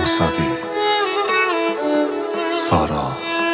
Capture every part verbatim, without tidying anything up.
موسوی، سارا.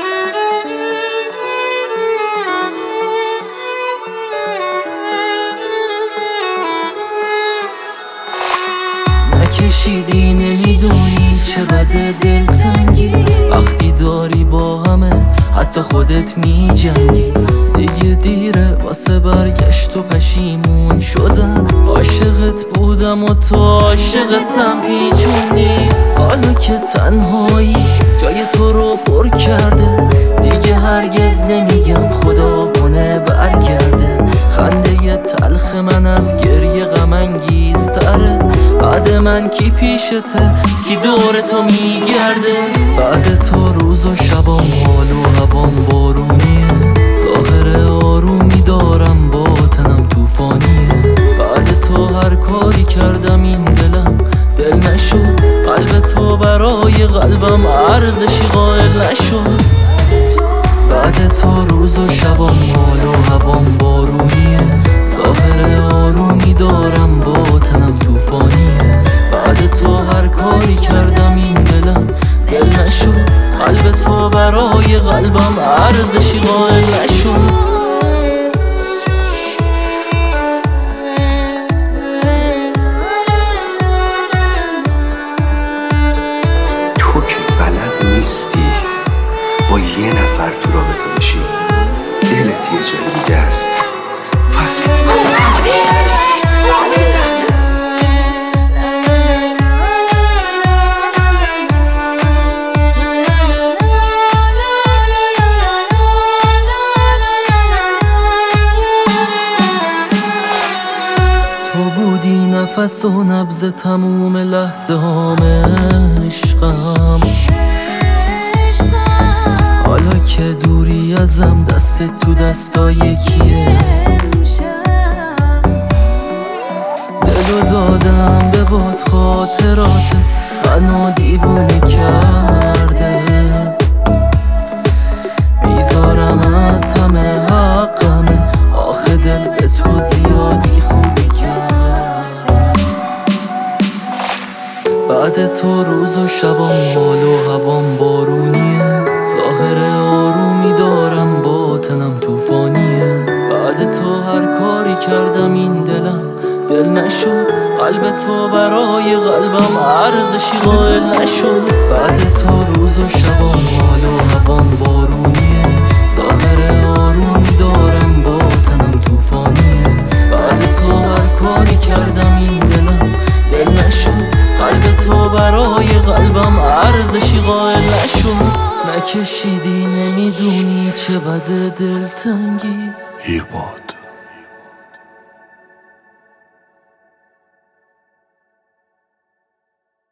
نکشیدی نمیدونی چه بده دلتنگی، وقتی داری با همه حتی خودت می جنگی. دیگه دیره واسه برگشت و پشیمون شدن، عاشقت بودم و تو عاشقتم پیچوندی. حالا که تنهایی جای تو رو پر کرده، دیگه هرگز نمیگم خدا کنه برگرده. خنده تلخ من از گریه غم انگیزتره، بعد من کی پیشته کی دور تو میگرده. بعد تو روز و شبام حال و هوام بارونیه، ظاهر آرومی دارم باطنم توفانیه. بعد تو هر کاری کردم این دلم دل نشد، قلب تو برای قلبم ارزشی قائل نشد. بعد تو روز و شبام حال و هوام بارونیه، ظاهر آرومی دارم باطنم توفانیه. بعد تو هر کاری کردم این دلم دل نشد، قلب تو برای قلبم ارزشی قائل نشد. تو که بلد نیستی با یه نفر تو رابطه باشی، دلت یه جای دیگه است. تو بودی نفس و نبض تموم لحظه هام عشقم، حالا که دوری ازم دست تو دستا یکیه. دلو دادم به باد، خاطراتت منو دیوونه کرده. بیزارم از همه حقمه، آخه دل به تو زیادی خوبی کرد. بعد تو روز و شبام حال و هوام بارونیه، ظاهر آرومی دارم باطنم توفانیه. بعد تو هر کاری کردم این دلم دل نشد، قلب تو برای قلبم ارزشی قائل نشد. بعد تو روز و شبام حال و هوام بارونیه، ظاهر آرومی دارم باطنم توفانیه. بعد تو هر کاری کردم این دلم دل نشد، قلب تو برای قلبم ارزشی قائل نشد. نکشیدی نمیدونی چه بده دلتنگی. هیرباد.